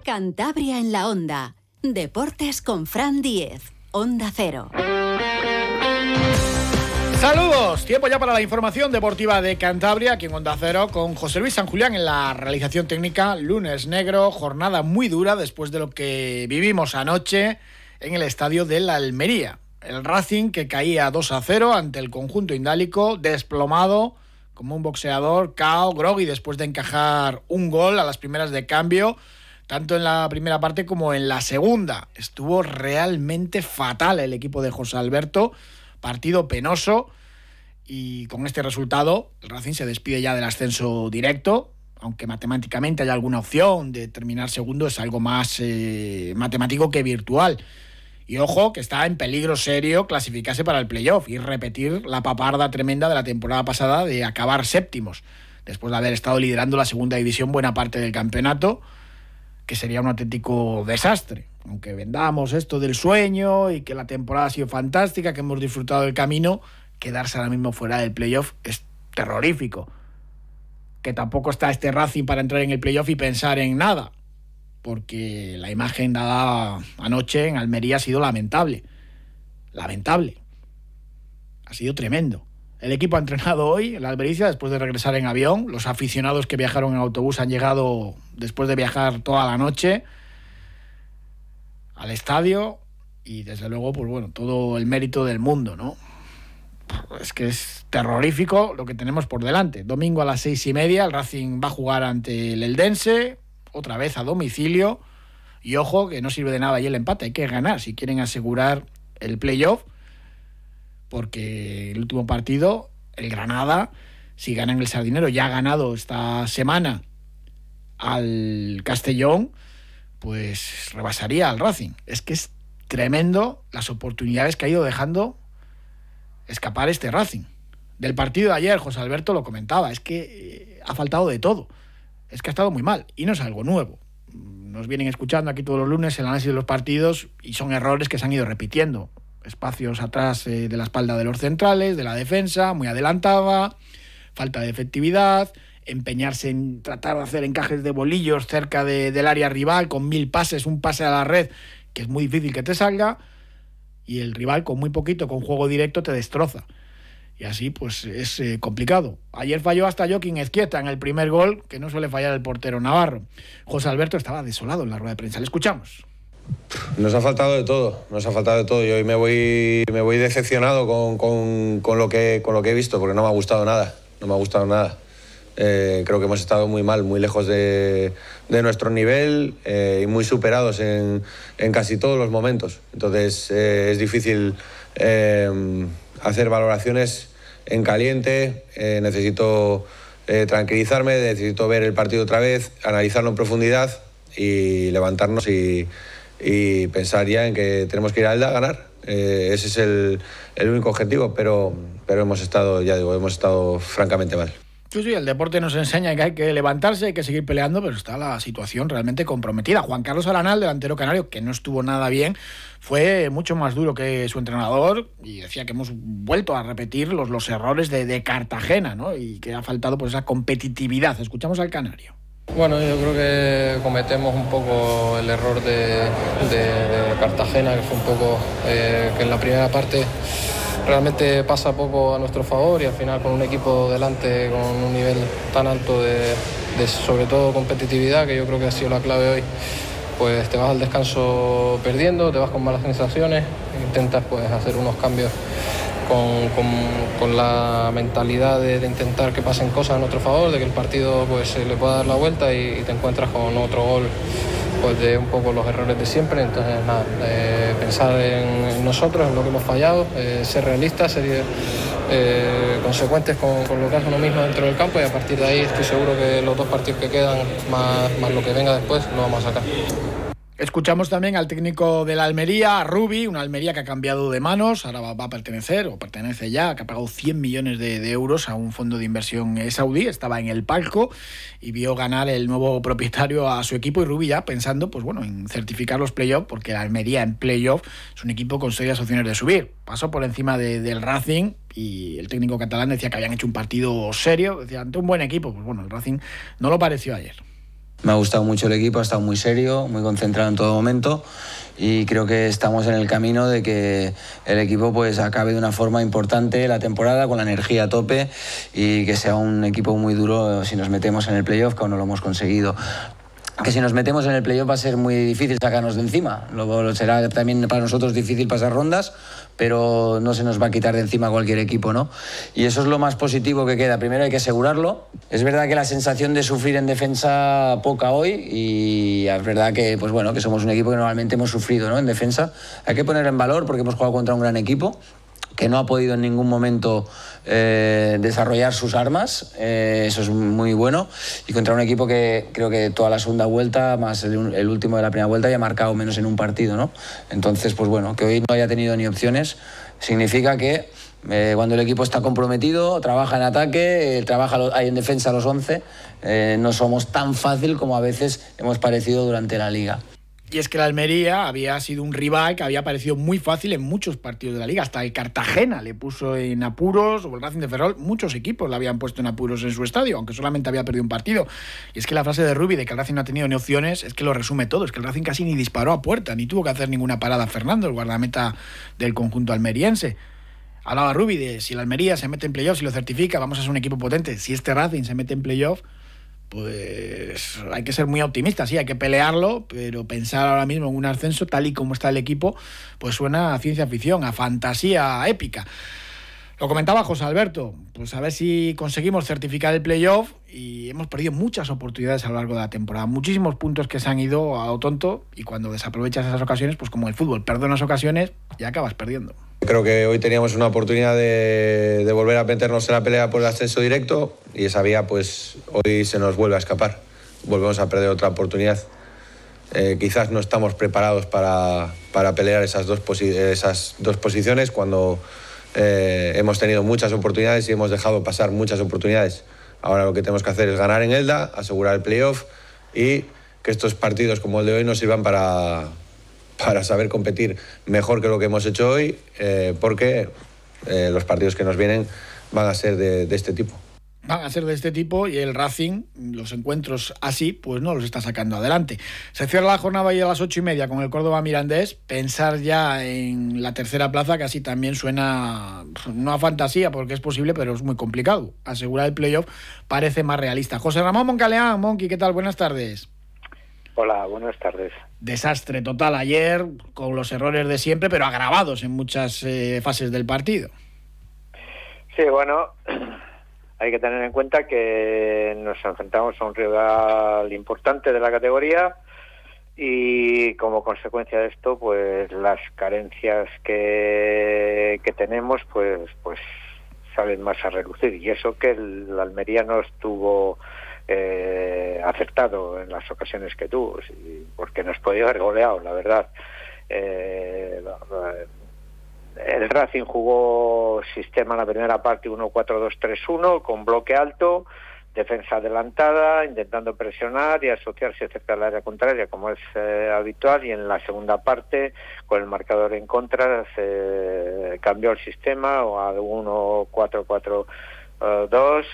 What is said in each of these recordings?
Cantabria en la Onda. Deportes con Fran Díez. Onda Cero. Saludos, tiempo ya para la información deportiva de Cantabria, aquí en Onda Cero, con José Luis San Julián en la realización técnica. Lunes negro, jornada muy dura después de lo que vivimos anoche en el estadio de la Almería. El Racing que caía 2-0 ante el conjunto indálico, desplomado como un boxeador, cao, groggy después de encajar un gol a las primeras de cambio, tanto en la primera parte como en la segunda. Estuvo realmente fatal el equipo de José Alberto, partido penoso, y con este resultado el Racing se despide ya del ascenso directo, aunque matemáticamente hay alguna opción de terminar segundo, es algo más matemático que virtual. Y ojo, que está en peligro serio clasificarse para el playoff y repetir la paparda tremenda de la temporada pasada de acabar séptimos, después de haber estado liderando la segunda división buena parte del campeonato, que sería un auténtico desastre. Aunque vendamos esto del sueño y que la temporada ha sido fantástica, que hemos disfrutado del camino, quedarse ahora mismo fuera del playoff es terrorífico. Que tampoco está este Racing para entrar en el playoff y pensar en nada, porque la imagen dada anoche en Almería ha sido lamentable. Lamentable. Ha sido tremendo. El equipo ha entrenado hoy en la Albericia después de regresar en avión. Los aficionados que viajaron en autobús han llegado después de viajar toda la noche al estadio y desde luego, pues bueno, todo el mérito del mundo, ¿no? Es que es terrorífico lo que tenemos por delante. Domingo a las 6:30 el Racing va a jugar ante el Eldense, otra vez a domicilio, y ojo que no sirve de nada ahí el empate, hay que ganar si quieren asegurar el playoff, porque el último partido, el Granada, si gana en el Sardinero, ya ha ganado esta semana al Castellón, pues rebasaría al Racing. Es que es tremendo las oportunidades que ha ido dejando escapar este Racing. Del partido de ayer, José Alberto lo comentaba, es que ha faltado de todo. Es que ha estado muy mal y no es algo nuevo. Nos vienen escuchando aquí todos los lunes el análisis de los partidos y son errores que se han ido repitiendo. Espacios atrás de la espalda de los centrales, de la defensa, muy adelantada, falta de efectividad, empeñarse en tratar de hacer encajes de bolillos cerca del área rival con 1000 pases, un pase a la red que es muy difícil que te salga, y el rival con muy poquito, con juego directo, te destroza. Y así pues es complicado. Ayer falló hasta Joaquín Ezquieta en el primer gol, que no suele fallar el portero navarro. José Alberto estaba desolado en la rueda de prensa. Le escuchamos. Nos ha faltado de todo. Yo hoy me voy decepcionado con lo que he visto, porque no me ha gustado nada. Creo que hemos estado muy mal, muy lejos de nuestro nivel y muy superados en casi todos los momentos. Entonces es difícil hacer valoraciones en caliente. Necesito tranquilizarme, necesito ver el partido otra vez, analizarlo en profundidad y levantarnos y pensar ya en que tenemos que ir a Elda a ganar. Ese es el único objetivo, pero hemos estado francamente mal. Sí, el deporte nos enseña que hay que levantarse, hay que seguir peleando, pero está la situación realmente comprometida. Juan Carlos Aranal, delantero canario, que no estuvo nada bien, fue mucho más duro que su entrenador y decía que hemos vuelto a repetir los errores de Cartagena, ¿no? Y que ha faltado pues esa competitividad. Escuchamos al canario. Bueno, yo creo que cometemos un poco el error de Cartagena, que fue un poco que en la primera parte realmente pasa poco a nuestro favor y al final con un equipo delante con un nivel tan alto de sobre todo competitividad, que yo creo que ha sido la clave hoy, pues te vas al descanso perdiendo, te vas con malas sensaciones, intentas pues hacer unos cambios con la mentalidad de intentar que pasen cosas a nuestro favor, de que el partido pues se le pueda dar la vuelta y te encuentras con otro gol pues de un poco los errores de siempre. Entonces nada, pensar en nosotros, en lo que hemos fallado, ser realistas, ser consecuentes con lo que hace uno mismo dentro del campo, y a partir de ahí estoy seguro que los dos partidos que quedan más lo que venga después lo vamos a sacar. Escuchamos también al técnico de la Almería, Rubi, una Almería que ha cambiado de manos, ahora va a pertenecer, o pertenece ya, que ha pagado 100 millones de euros a un fondo de inversión saudí, estaba en el palco y vio ganar el nuevo propietario a su equipo, y Rubi ya pensando pues bueno, en certificar los playoffs, porque la Almería en playoff es un equipo con serias opciones de subir. Pasó por encima del Racing y el técnico catalán decía que habían hecho un partido serio, decía, ante un buen equipo. Pues bueno, el Racing no lo pareció ayer. Me ha gustado mucho el equipo, ha estado muy serio, muy concentrado en todo momento y creo que estamos en el camino de que el equipo pues acabe de una forma importante la temporada con la energía a tope y que sea un equipo muy duro si nos metemos en el playoff, que aún no lo hemos conseguido. Que si nos metemos en el playoff va a ser muy difícil sacarnos de encima. Luego será también para nosotros difícil pasar rondas, pero no se nos va a quitar de encima cualquier equipo, ¿no? Y eso es lo más positivo que queda. Primero hay que asegurarlo. Es verdad que la sensación de sufrir en defensa poca hoy y es verdad que, pues bueno, que somos un equipo que normalmente hemos sufrido, ¿no? En defensa. Hay que poner en valor porque hemos jugado contra un gran equipo que no ha podido en ningún momento desarrollar sus armas, eso es muy bueno, y contra un equipo que creo que toda la segunda vuelta, más el último de la primera vuelta, ya ha marcado menos en un partido, ¿no? Entonces, pues bueno, que hoy no haya tenido ni opciones, significa que cuando el equipo está comprometido, trabaja en ataque, trabaja ahí en defensa a los 11, no somos tan fácil como a veces hemos parecido durante la Liga. Y es que la Almería había sido un rival que había parecido muy fácil en muchos partidos de la Liga. Hasta el Cartagena le puso en apuros, o el Racing de Ferrol, muchos equipos le habían puesto en apuros en su estadio, aunque solamente había perdido un partido. Y es que la frase de Rubi de que el Racing no ha tenido ni opciones, es que lo resume todo. Es que el Racing casi ni disparó a puerta, ni tuvo que hacer ninguna parada Fernando, el guardameta del conjunto almeriense. Hablaba Rubi de si la Almería se mete en playoff, si lo certifica, vamos a ser un equipo potente. Si este Racing se mete en playoff, pues hay que ser muy optimista, sí, hay que pelearlo, pero pensar ahora mismo en un ascenso tal y como está el equipo, pues suena a ciencia ficción, a fantasía épica. Lo comentaba José Alberto, pues a ver si conseguimos certificar el playoff, y hemos perdido muchas oportunidades a lo largo de la temporada, muchísimos puntos que se han ido a lo tonto, y cuando desaprovechas esas ocasiones, pues como el fútbol, perdonas ocasiones y acabas perdiendo. Creo que hoy teníamos una oportunidad de volver a meternos en la pelea por el ascenso directo, y esa vía pues hoy se nos vuelve a escapar. Volvemos a perder otra oportunidad. Quizás no estamos preparados para pelear esas dos posiciones cuando hemos tenido muchas oportunidades y hemos dejado pasar muchas oportunidades. Ahora lo que tenemos que hacer es ganar en Elda, asegurar el playoff y que estos partidos como el de hoy nos sirvan para saber competir mejor que lo que hemos hecho hoy, porque los partidos que nos vienen van a ser de este tipo. Van a ser de este tipo y el Racing, los encuentros así, pues no los está sacando adelante. Se cierra la jornada hoy a las 8:30 con el Córdoba Mirandés. Pensar ya en la tercera plaza casi también suena, no a fantasía porque es posible, pero es muy complicado. Asegurar el playoff parece más realista. José Ramón Moncaleán, Monqui, ¿qué tal? Buenas tardes. Hola, buenas tardes. Desastre total ayer, con los errores de siempre, pero agravados en muchas fases del partido. Sí, bueno, hay que tener en cuenta que nos enfrentamos a un rival importante de la categoría y como consecuencia de esto, pues las carencias que tenemos, pues salen más a relucir. Y eso que el Almería no estuvo acertado en las ocasiones que tuvo, porque nos podía haber goleado, la verdad. El Racing jugó sistema en la primera parte 1-4-2-3-1 con bloque alto, defensa adelantada, intentando presionar y asociarse cerca del área contraria, como es habitual, y en la segunda parte, con el marcador en contra, se cambió el sistema a 1-4-4-2,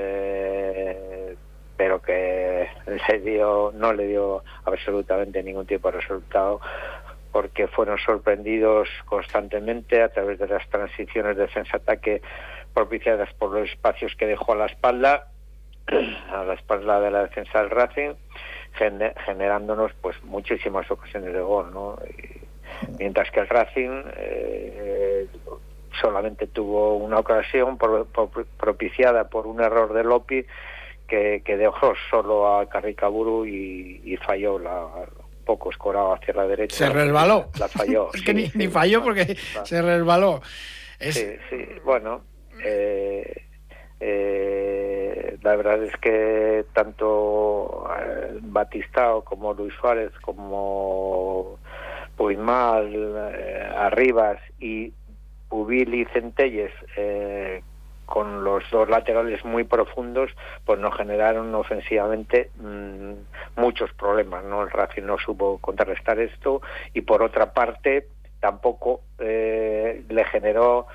pero que no le dio absolutamente ningún tipo de resultado, porque fueron sorprendidos constantemente a través de las transiciones defensa-ataque propiciadas por los espacios que dejó a la espalda de la defensa del Racing, generándonos pues muchísimas ocasiones de gol, ¿no? Mientras que el Racing solamente tuvo una ocasión propiciada por un error de Lopi que dejó solo a Carricaburu y falló poco escorado hacia la derecha. Se resbaló. La falló. Es que ni falló porque se resbaló. Sí, bueno. La verdad es que tanto Batistao como Luis Suárez, como Puigmal, Arribas y Pubil y Centelles, con los dos laterales muy profundos, pues nos generaron ofensivamente muchos problemas, ¿no? El Racing no supo contrarrestar esto y por otra parte tampoco le generó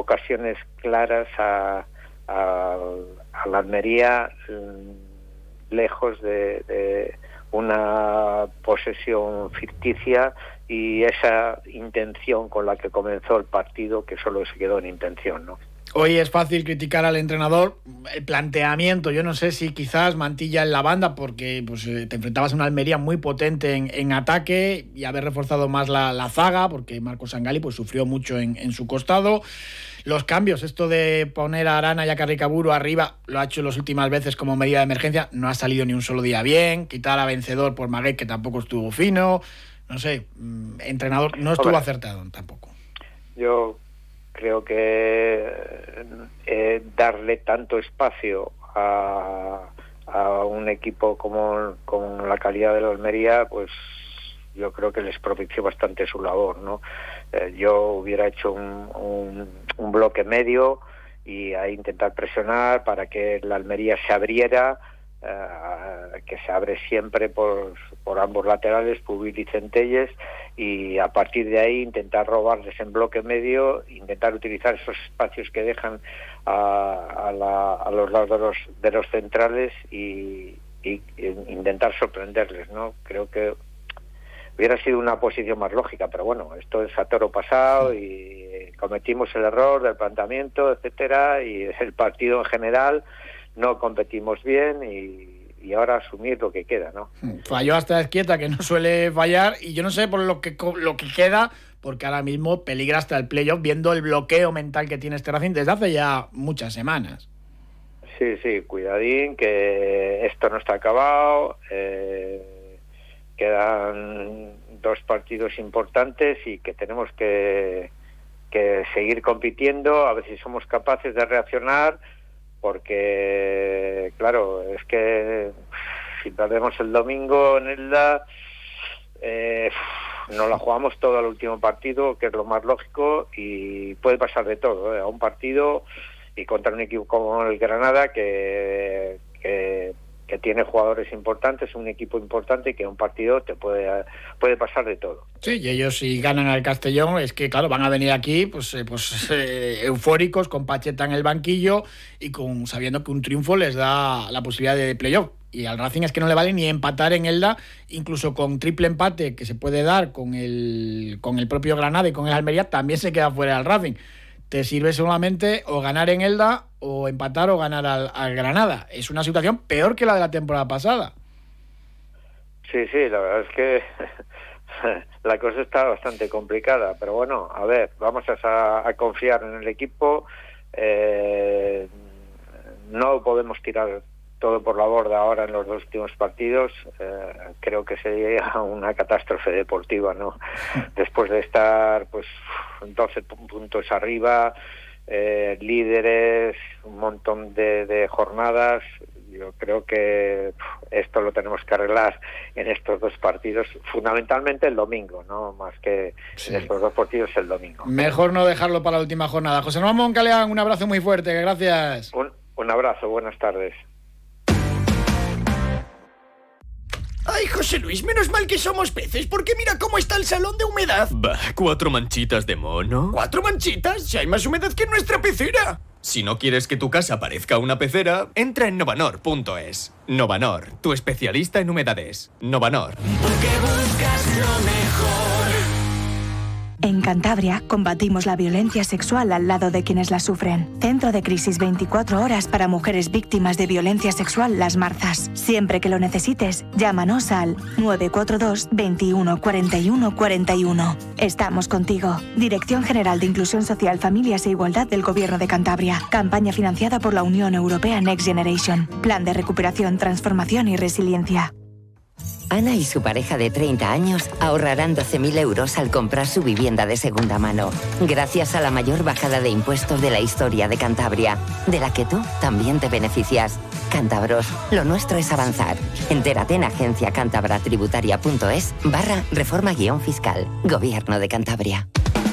ocasiones claras a la Almería lejos de una posesión ficticia y esa intención con la que comenzó el partido, que solo se quedó en intención, ¿no? Hoy es fácil criticar al entrenador, el planteamiento, yo no sé si quizás Mantilla en la banda, porque pues, te enfrentabas a una Almería muy potente en ataque y haber reforzado más la zaga, porque Marcos Sangalli pues, sufrió mucho en su costado. Los cambios, esto de poner a Arana y a Carricaburu arriba, lo ha hecho las últimas veces como medida de emergencia, no ha salido ni un solo día bien, quitar a Vencedor por Maguet, que tampoco estuvo fino, no sé, entrenador no estuvo acertado tampoco. Yo creo que darle tanto espacio a un equipo con la calidad de la Almería, pues yo creo que les propició bastante su labor, ¿no? Yo hubiera hecho un bloque medio y a intentar presionar para que la Almería se abriera, que se abre siempre por ambos laterales, Pubil y Centelles, y a partir de ahí intentar robarles en bloque medio, intentar utilizar esos espacios que dejan a los lados de los centrales y intentar sorprenderles, ¿no? Creo que hubiera sido una posición más lógica, pero bueno, esto es a toro pasado y cometimos el error del planteamiento, etcétera, y el partido en general no competimos bien y ahora asumir lo que queda, ¿no? Falló hasta Ezquieta, que no suele fallar, y yo no sé por lo que queda, porque ahora mismo peligra hasta el playoff, viendo el bloqueo mental que tiene este Racing desde hace ya muchas semanas. Sí, cuidadín, que esto no está acabado, quedan 2 partidos importantes y que tenemos que seguir compitiendo, a ver si somos capaces de reaccionar, porque claro, es que si perdemos el domingo en Elda, nos la jugamos todo al último partido, que es lo más lógico, y puede pasar de todo, a un partido y contra un equipo como el Granada que tiene jugadores importantes, un equipo importante, y que en un partido te puede pasar de todo. Sí, y ellos si ganan al Castellón, es que claro, van a venir aquí eufóricos, con Pacheta en el banquillo y sabiendo que un triunfo les da la posibilidad de playoff. Y al Racing es que no le vale ni empatar en Elda, incluso con triple empate que se puede dar con el propio Granada y con el Almería, también se queda fuera el Racing. Te sirve solamente o ganar en Elda o empatar o ganar al Granada. Es una situación peor que la de la temporada pasada. Sí, la verdad es que la cosa está bastante complicada, pero bueno, a ver, vamos a confiar en el equipo. No podemos tirar todo por la borda ahora en los 2 últimos partidos. Creo que sería una catástrofe deportiva, ¿no? Después de estar pues 12 puntos arriba, líderes, un montón de jornadas, yo creo que esto lo tenemos que arreglar en estos 2 partidos, fundamentalmente el domingo, ¿no? Más que en estos 2 partidos el domingo. Mejor no dejarlo para la última jornada. José Ramón Moncaleán, un abrazo muy fuerte, gracias. Un abrazo, buenas tardes. Ay, José Luis, menos mal que somos peces, porque mira cómo está el salón de humedad. Bah, 4 manchitas de mono. ¿4 manchitas? Si hay más humedad que en nuestra pecera. Si no quieres que tu casa parezca una pecera, entra en Novanor.es. Novanor, tu especialista en humedades. Novanor. Porque buscas lo mejor. En Cantabria combatimos la violencia sexual al lado de quienes la sufren. Centro de Crisis 24 horas para mujeres víctimas de violencia sexual Las Marzas. Siempre que lo necesites, llámanos al 942 21 41 41. Estamos contigo. Dirección General de Inclusión Social, Familias e Igualdad del Gobierno de Cantabria. Campaña financiada por la Unión Europea Next Generation. Plan de recuperación, transformación y resiliencia. Ana y su pareja de 30 años ahorrarán 12.000 euros al comprar su vivienda de segunda mano, gracias a la mayor bajada de impuestos de la historia de Cantabria, de la que tú también te beneficias. Cántabros, lo nuestro es avanzar. Entérate en agenciacantabratributaria.es/reforma-fiscal. Gobierno de Cantabria.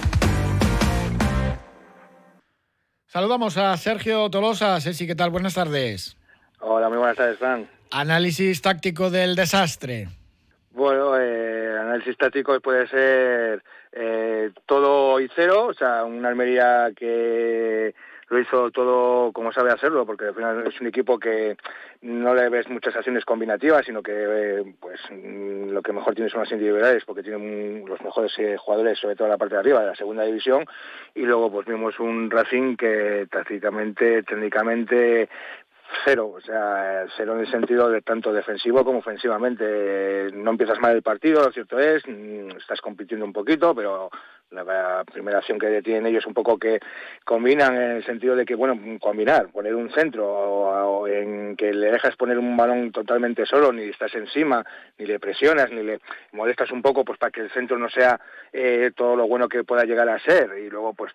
Saludamos a Sergio Tolosa. Ceci, ¿qué tal? Buenas tardes. Hola, muy buenas tardes, Fran. Análisis táctico del desastre. Bueno, análisis táctico puede ser todo y cero, o sea, una Almería que lo hizo todo como sabe hacerlo, porque al final es un equipo que no le ves muchas acciones combinativas, sino que pues lo que mejor tiene son las individualidades, porque tienen los mejores jugadores, sobre todo en la parte de arriba de la segunda división, y luego pues vimos un Racing que tácticamente, técnicamente, cero, o sea, cero en el sentido de tanto defensivo como ofensivamente. No empiezas mal el partido, lo cierto es, estás compitiendo un poquito, pero la primera acción que tienen ellos un poco que combinan en el sentido de que, bueno, combinar, poner un centro o en que le dejas poner un balón totalmente solo, ni estás encima, ni le presionas, ni le molestas un poco, pues para que el centro no sea todo lo bueno que pueda llegar a ser. Y luego pues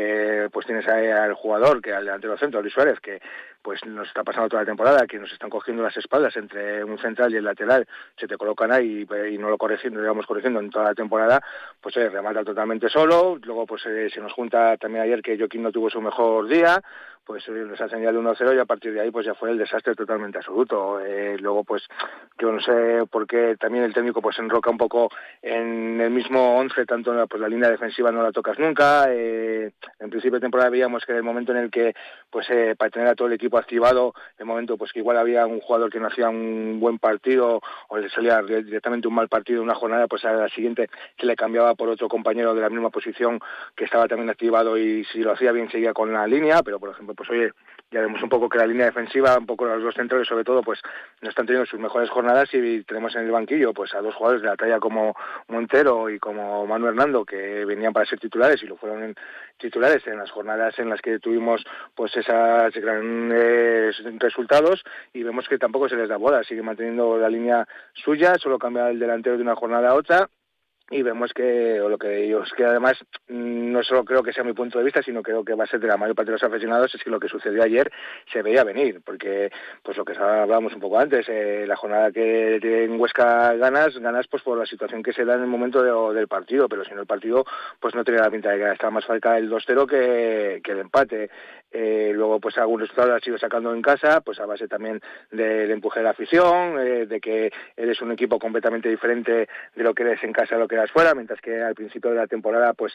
tienes al jugador, que al delantero centro, Luis Suárez, que pues nos está pasando toda la temporada, que nos están cogiendo las espaldas entre un central y el lateral, se te colocan ahí y no lo corrigiendo en toda la temporada, pues remata totalmente solo. Luego pues se nos junta también ayer que Joaquín no tuvo su mejor día, pues nos hacen ya el 1-0 y a partir de ahí pues ya fue el desastre totalmente absoluto. Luego pues yo no sé por qué también el técnico pues se enroca un poco en el mismo 11, tanto pues la línea defensiva no la tocas nunca. En principio de temporada veíamos que en el momento en el que pues para tener a todo el equipo activado, el momento pues que igual había un jugador que no hacía un buen partido o le salía directamente un mal partido en una jornada, pues a la siguiente se le cambiaba por otro compañero de la misma posición que estaba también activado y si lo hacía bien seguía con la línea, pero por ejemplo pues oye, ya vemos un poco que la línea defensiva, un poco los dos centrales sobre todo, pues no están teniendo sus mejores jornadas y tenemos en el banquillo pues a dos jugadores de la talla como Montero y como Manu Hernando que venían para ser titulares y lo fueron titulares en las jornadas en las que tuvimos pues esas grandes resultados y vemos que tampoco se les da bola, sigue manteniendo la línea suya, solo cambia el delantero de una jornada a otra. Y vemos que además no solo creo que sea mi punto de vista, sino creo que va a ser de la mayor parte de los aficionados, es que lo que sucedió ayer se veía venir, porque pues lo que hablábamos un poco antes, la jornada que en Huesca ganas pues por la situación que se da en el momento del partido, pero si no el partido pues no tenía la pinta de que estaba más cerca el 2-0 que el empate. Luego pues algún resultado ha sido sacando en casa, pues a base también del empuje de la afición, de que eres un equipo completamente diferente de lo que eres en casa a lo que eras fuera, mientras que al principio de la temporada pues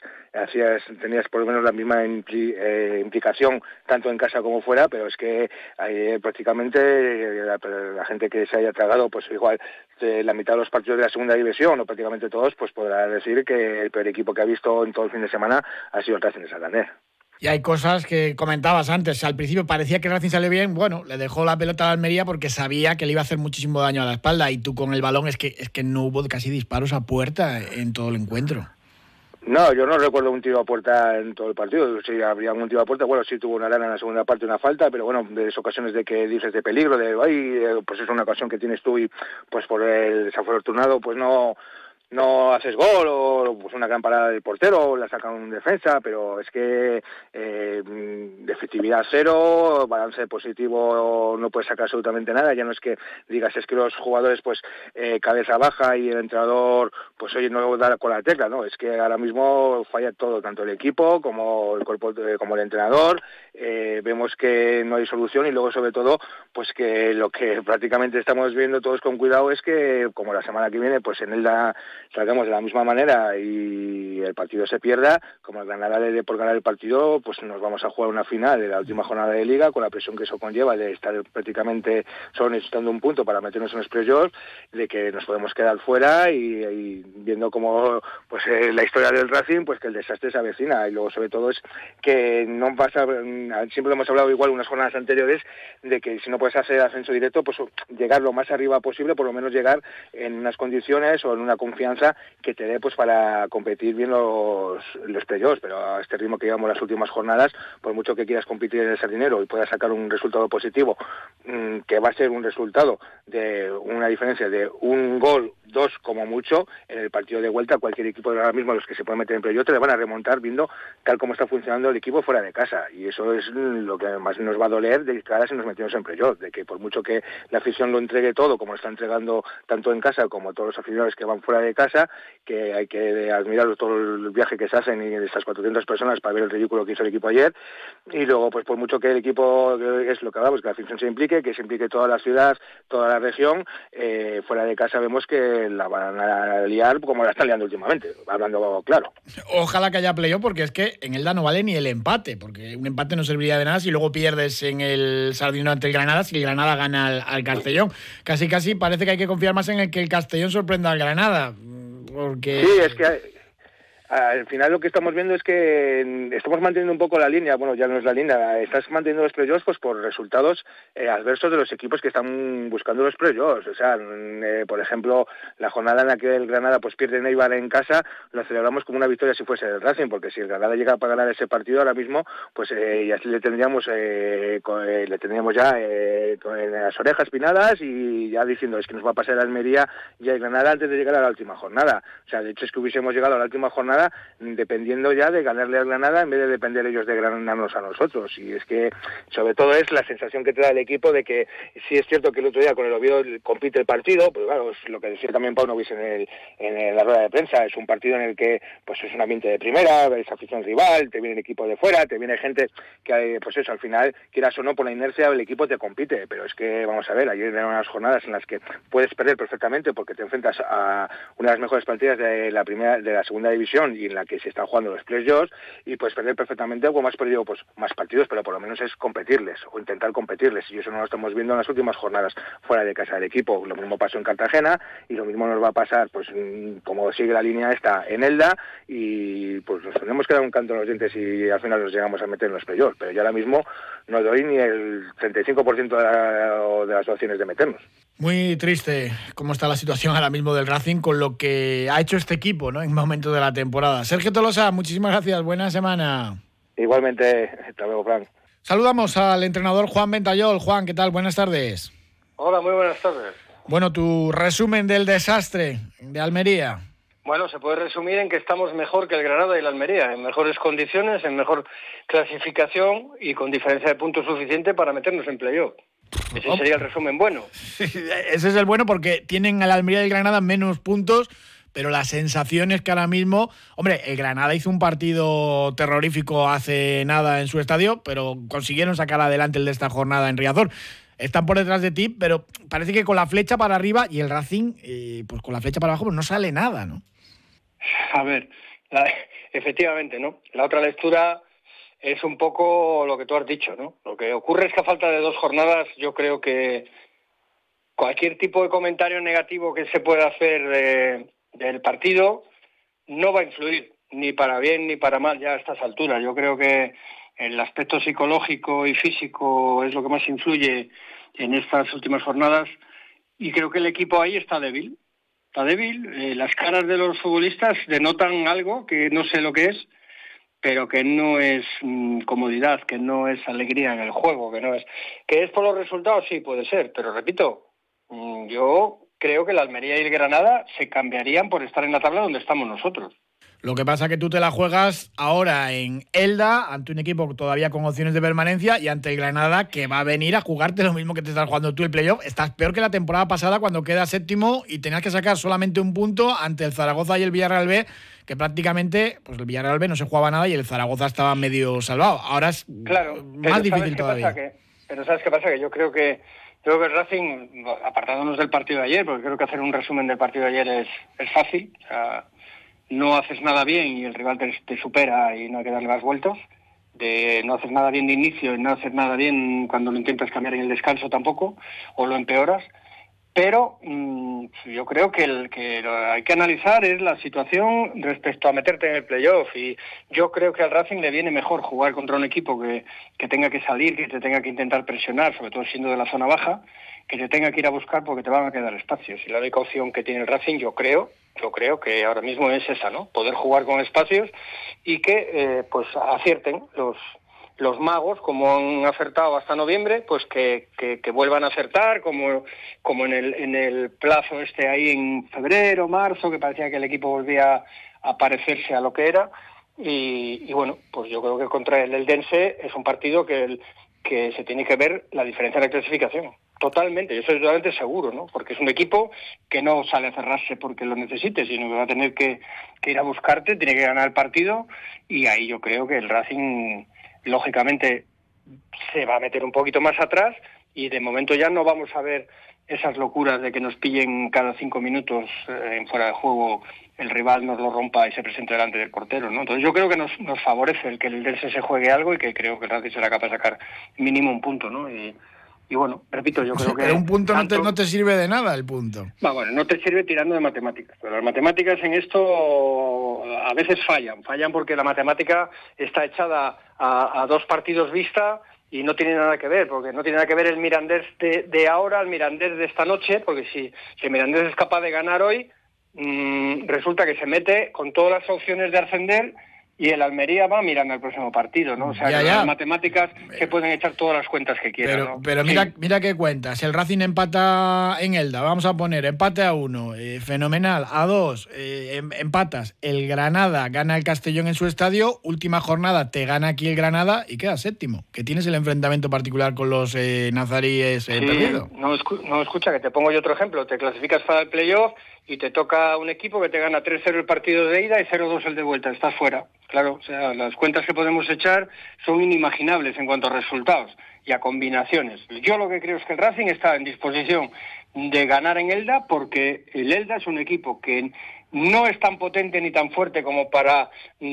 tenías por lo menos la misma implicación tanto en casa como fuera, pero es que prácticamente la gente que se haya tragado pues igual la mitad de los partidos de la segunda división o prácticamente todos pues podrá decir que el peor equipo que ha visto en todo el fin de semana ha sido el Racing de Santander. Y hay cosas que comentabas antes. Al principio parecía que Racing salió bien. Bueno, le dejó la pelota a la Almería porque sabía que le iba a hacer muchísimo daño a la espalda. Y tú con el balón es que no hubo casi disparos a puerta en todo el encuentro. No, yo no recuerdo un tiro a puerta en todo el partido. Si habría un tiro a puerta, bueno, sí tuvo una lana en la segunda parte, una falta, pero bueno, de esas ocasiones de que dices de peligro, pues es una ocasión que tienes tú y pues por el desafortunado, pues no haces gol o pues una gran parada del portero o la saca un defensa, pero es que de efectividad cero, balance positivo no puedes sacar absolutamente nada. Ya no es que digas es que los jugadores pues cabeza baja y el entrenador pues oye no da con la tecla, no, es que ahora mismo falla todo, tanto el equipo como el cuerpo como el entrenador. Vemos que no hay solución y luego sobre todo pues que lo que prácticamente estamos viendo todos con cuidado es que como la semana que viene pues en Elda salgamos de la misma manera y el partido se pierda, como el Granada por ganar el partido, pues nos vamos a jugar una final de la última jornada de Liga con la presión que eso conlleva de estar prácticamente solo necesitando un punto para meternos en los playoffs, de que nos podemos quedar fuera y viendo como pues la historia del Racing, pues que el desastre se avecina y luego sobre todo es que no pasa, siempre lo hemos hablado igual unas jornadas anteriores, de que si no puedes hacer ascenso directo, pues llegar lo más arriba posible, por lo menos llegar en unas condiciones o en una confianza que te dé pues para competir bien los playoffs, pero a este ritmo que llevamos las últimas jornadas, por mucho que quieras competir en el Sardinero y puedas sacar un resultado positivo, que va a ser un resultado de una diferencia de un gol, dos como mucho, en el partido de vuelta cualquier equipo de ahora mismo los que se pueden meter en playoff te le van a remontar viendo tal como está funcionando el equipo fuera de casa, y eso es lo que más nos va a doler de cara si nos metemos en playoff, de que por mucho que la afición lo entregue todo como lo está entregando tanto en casa como todos los aficionados que van fuera de casa, que hay que admirar todo el viaje que se hacen y de estas 400 personas para ver el ridículo que hizo el equipo ayer, y luego pues por mucho que el equipo, es lo que hablamos, que la afición se implique toda la ciudad, toda la región, fuera de casa vemos que que la van a liar como la están liando últimamente, hablando claro. Ojalá que haya playoff, porque es que en Elda no vale ni el empate, porque un empate no serviría de nada si luego pierdes en el Sardinero ante el Granada, si el Granada gana al Castellón. Casi parece que hay que confiar más en el que el Castellón sorprenda al Granada, porque... Sí, es que... Al final lo que estamos viendo es que estamos manteniendo un poco la línea, bueno, ya no es la línea, estás manteniendo los playoffs pues por resultados adversos de los equipos que están buscando los playoffs. O sea, por ejemplo, la jornada en la que el Granada pues pierde en Eibar en casa, lo celebramos como una victoria si fuese el Racing, porque si el Granada llega a ganar ese partido ahora mismo, pues ya le tendríamos ya con las orejas pinadas y ya diciendo es que nos va a pasar el Almería y el Granada antes de llegar a la última jornada. O sea, de hecho es que hubiésemos llegado a la última jornada dependiendo ya de ganarle al Granada en vez de depender ellos de ganarnos a nosotros. Y es que sobre todo es la sensación que te da el equipo de que sí es cierto que el otro día con el Oviedo compite el partido, pues claro, es lo que decía también Paunovic en la rueda de prensa, es un partido en el que pues es un ambiente de primera, ves afición rival, te viene el equipo de fuera, te viene gente que pues eso, al final, quieras o no, por la inercia el equipo te compite, pero es que vamos a ver, ayer eran unas jornadas en las que puedes perder perfectamente porque te enfrentas a una de las mejores partidas de la segunda división y en la que se están jugando los playoffs y puedes perder perfectamente o has perdido pues más partidos, pero por lo menos es competirles o intentar competirles y eso no lo estamos viendo en las últimas jornadas fuera de casa del equipo. Lo mismo pasó en Cartagena y lo mismo nos va a pasar pues como sigue la línea esta en Elda y pues nos tenemos que dar un canto en los dientes y al final nos llegamos a meter en los playoffs, pero yo ahora mismo no doy ni el 35% de las opciones de meternos. Muy triste cómo está la situación ahora mismo del Racing con lo que ha hecho este equipo, ¿no? En momento de la temporada. Sergio Tolosa, muchísimas gracias. Buena semana. Igualmente, hasta luego, Fran. Saludamos al entrenador Juan Ventayol. Juan, ¿qué tal? Buenas tardes. Hola, muy buenas tardes. Bueno, tu resumen del desastre de Almería. Bueno, se puede resumir en que estamos mejor que el Granada y el Almería, en mejores condiciones, en mejor clasificación y con diferencia de puntos suficiente para meternos en playoff. Ese sería el resumen bueno. Ese es el bueno porque tienen al Almería y el Granada menos puntos, pero la sensación es que ahora mismo... Hombre, el Granada hizo un partido terrorífico hace nada en su estadio, pero consiguieron sacar adelante el de esta jornada en Riazor. Están por detrás de ti, pero parece que con la flecha para arriba y el Racing, pues con la flecha para abajo, pues no sale nada, ¿no? A ver, efectivamente, ¿no? La otra lectura es un poco lo que tú has dicho, ¿no? Lo que ocurre es que a falta de 2 jornadas yo creo que cualquier tipo de comentario negativo que se pueda hacer del partido no va a influir ni para bien ni para mal ya a estas alturas. Yo creo que el aspecto psicológico y físico es lo que más influye en estas últimas jornadas y creo que el equipo ahí está débil. Está débil, las caras de los futbolistas denotan algo que no sé lo que es, pero que no es comodidad, que no es alegría en el juego, que es por los resultados, sí, puede ser, pero repito, yo creo que el Almería y el Granada se cambiarían por estar en la tabla donde estamos nosotros. Lo que pasa es que tú te la juegas ahora en Elda, ante un equipo todavía con opciones de permanencia, y ante el Granada, que va a venir a jugarte lo mismo que te estás jugando tú el playoff. Estás peor que la temporada pasada cuando quedas séptimo y tenías que sacar solamente un punto ante el Zaragoza y el Villarreal B, que prácticamente pues el Villarreal B no se jugaba nada y el Zaragoza estaba medio salvado. Ahora es más difícil todavía. Pero ¿sabes qué pasa? Que yo creo que el Racing, apartándonos del partido de ayer, porque creo que hacer un resumen del partido de ayer es fácil, o sea, no haces nada bien y el rival te supera y no hay que darle más vueltas, no haces nada bien de inicio y no haces nada bien cuando lo intentas cambiar en el descanso tampoco, o lo empeoras, pero yo creo que lo que hay que analizar es la situación respecto a meterte en el playoff, y yo creo que al Racing le viene mejor jugar contra un equipo que tenga que salir, que te tenga que intentar presionar, sobre todo siendo de la zona baja, que te tenga que ir a buscar porque te van a quedar espacios, y la única opción que tiene el Racing, yo creo que ahora mismo es esa, ¿no? Poder jugar con espacios y que pues acierten los magos, como han acertado hasta noviembre, pues que vuelvan a acertar, como en el plazo ahí en febrero, marzo, que parecía que el equipo volvía a parecerse a lo que era, y bueno, pues yo creo que contra el Eldense es un partido que se tiene que ver la diferencia de clasificación. Totalmente, yo estoy totalmente seguro, ¿no? Porque es un equipo que no sale a cerrarse porque lo necesite, sino que va a tener que ir a buscarte, tiene que ganar el partido, y ahí yo creo que el Racing, lógicamente, se va a meter un poquito más atrás, y de momento ya no vamos a ver esas locuras de que nos pillen cada 5 minutos en fuera de juego, el rival nos lo rompa y se presente delante del portero, ¿no? Entonces yo creo que nos favorece el que el Eldense se juegue algo y que creo que el Racing será capaz de sacar mínimo un punto, ¿no? Y bueno, repito, yo creo que... Pero un punto no te sirve de nada, el punto. Bueno, no te sirve tirando de matemáticas, pero las matemáticas en esto a veces fallan porque la matemática está echada a 2 partidos vista y no tiene nada que ver, porque no tiene nada que ver el Mirandés de ahora al Mirandés de esta noche, porque si el Mirandés es capaz de ganar hoy, resulta que se mete con todas las opciones de ascender y el Almería va mirando al próximo partido, ¿no? O sea, las matemáticas se pueden echar todas las cuentas que quieran, ¿no? Pero mira qué cuentas. El Racing empata en Elda, vamos a poner empate a 1, fenomenal, a 2, empatas. El Granada gana el Castellón en su estadio, última jornada te gana aquí el Granada y queda séptimo, que tienes el enfrentamiento particular con los nazaríes perdido. No, escucha, que te pongo yo otro ejemplo. Te clasificas para el playoff y te toca un equipo que te gana 3-0 el partido de ida y 0-2 el de vuelta. Estás fuera. Claro, o sea, las cuentas que podemos echar son inimaginables en cuanto a resultados y a combinaciones. Yo lo que creo es que el Racing está en disposición de ganar en Elda porque el Elda es un equipo que no es tan potente ni tan fuerte como para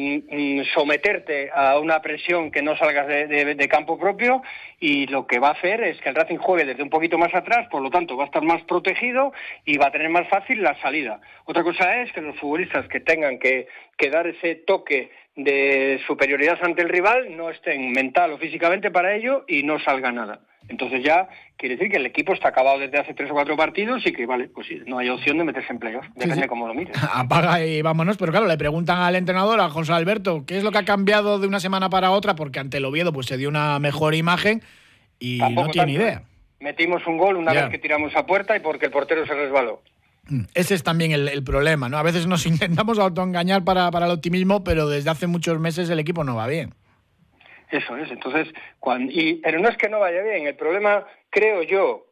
someterte a una presión que no salgas de campo propio, y lo que va a hacer es que el Racing juegue desde un poquito más atrás, por lo tanto va a estar más protegido y va a tener más fácil la salida. Otra cosa es que los futbolistas que tengan que dar ese toque de superioridad ante el rival no estén mental o físicamente para ello y no salga nada. Entonces ya quiere decir que el equipo está acabado desde hace 3 o 4 partidos y que, vale, pues sí, no hay opción de meterse en playoff, depende de cómo lo mires. Apaga y vámonos, pero claro, le preguntan al entrenador, a José Alberto, ¿qué es lo que ha cambiado de una semana para otra? Porque ante el Oviedo pues se dio una mejor imagen y tampoco no tiene idea. Metimos un gol una vez que tiramos a puerta y porque el portero se resbaló. Ese es también el problema, ¿no? A veces nos intentamos autoengañar para el optimismo, pero desde hace muchos meses el equipo no va bien. Eso es, entonces, pero no es que no vaya bien, el problema, creo yo,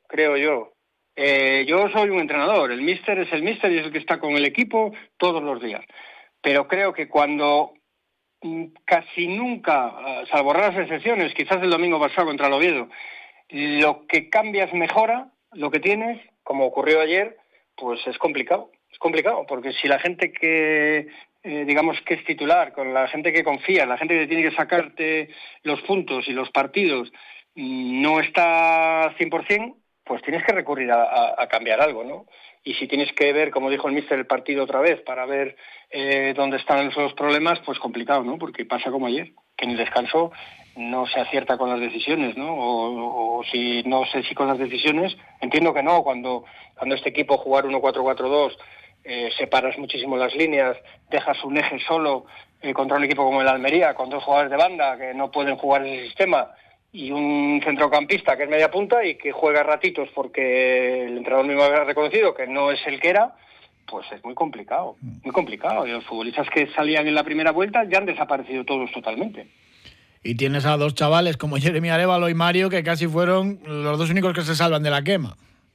yo soy un entrenador, el míster es el míster y es el que está con el equipo todos los días, pero creo que cuando casi nunca, salvo raras excepciones, quizás el domingo pasado contra el Oviedo, lo que cambias mejora, lo que tienes, como ocurrió ayer, pues es complicado, porque si la gente que digamos que es titular, con la gente que confía, la gente que tiene que sacarte los puntos y los partidos no está 100%, pues tienes que recurrir a cambiar algo, ¿no? Y si tienes que ver, como dijo el míster, el partido otra vez para ver dónde están esos problemas, pues complicado, ¿no? Porque pasa como ayer, que en el descanso no se acierta con las decisiones, ¿no? O si no sé si con las decisiones, entiendo que no, cuando este equipo jugar 1-4-4-2, separas muchísimo las líneas, dejas un eje solo contra un equipo como el Almería, con 2 jugadores de banda que no pueden jugar ese sistema, y un centrocampista que es media punta y que juega ratitos porque el entrenador mismo ha reconocido que no es el que era, pues es muy complicado. Y los futbolistas que salían en la primera vuelta ya han desaparecido todos totalmente. Y tienes a 2 chavales como Jeremy Arévalo y Mario que casi fueron los 2 únicos que se salvan de la quema.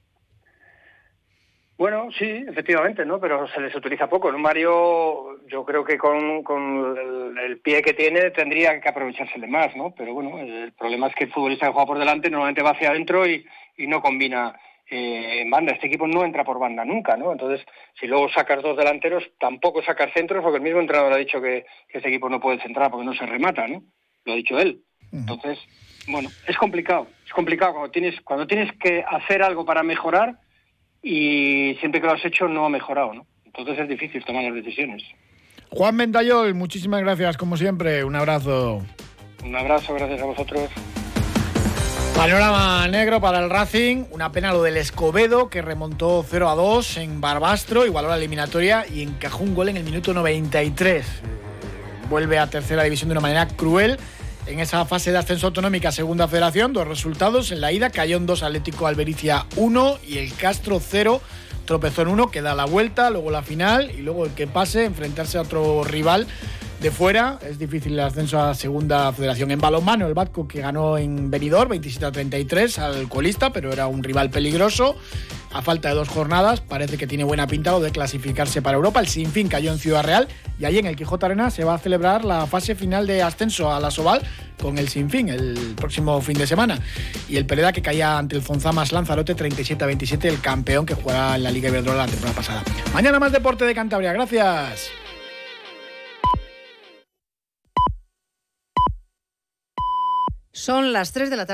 Bueno, sí, efectivamente, ¿no? Pero se les utiliza poco. ¿No? Mario, yo creo que con el pie que tiene tendría que aprovechársele más, ¿no? Pero bueno, el problema es que el futbolista que juega por delante normalmente va hacia adentro y no combina en banda. Este equipo no entra por banda nunca, ¿no? Entonces, si luego sacas 2 delanteros, tampoco sacas centros, porque el mismo entrenador ha dicho que este equipo no puede centrar porque no se remata, ¿no? Lo ha dicho él. Entonces, bueno, es complicado cuando tienes que hacer algo para mejorar y siempre que lo has hecho no ha mejorado, ¿no? Entonces es difícil tomar las decisiones. Juan Ventayol, muchísimas gracias, como siempre. Un abrazo. Un abrazo, gracias a vosotros. Panorama negro para el Racing. Una pena lo del Escobedo, que remontó 0-2 en Barbastro, igualó la eliminatoria y encajó un gol en el minuto 93. Vuelve a tercera división de una manera cruel. En esa fase de ascenso autonómica, segunda federación, 2 resultados. En la ida, Cayón 2, Atlético Albericia 1 y el Castro 0, Tropezón 1, que da la vuelta, luego la final y luego el que pase, enfrentarse a otro rival de fuera. Es difícil el ascenso a segunda federación. En balonmano, el Batco, que ganó en Benidorm 27-33 al colista, pero era un rival peligroso. A falta de 2 jornadas, parece que tiene buena pinta lo de clasificarse para Europa. El Sinfín cayó en Ciudad Real y allí en el Quijote Arena se va a celebrar la fase final de ascenso a la Sobal con el Sinfín el próximo fin de semana. Y el Pereda, que caía ante el Fonzamas Lanzarote 37-27, el campeón que jugará en la Liga Iberdrola la temporada pasada. Mañana más deporte de Cantabria. Gracias. Son las 3 de la tarde.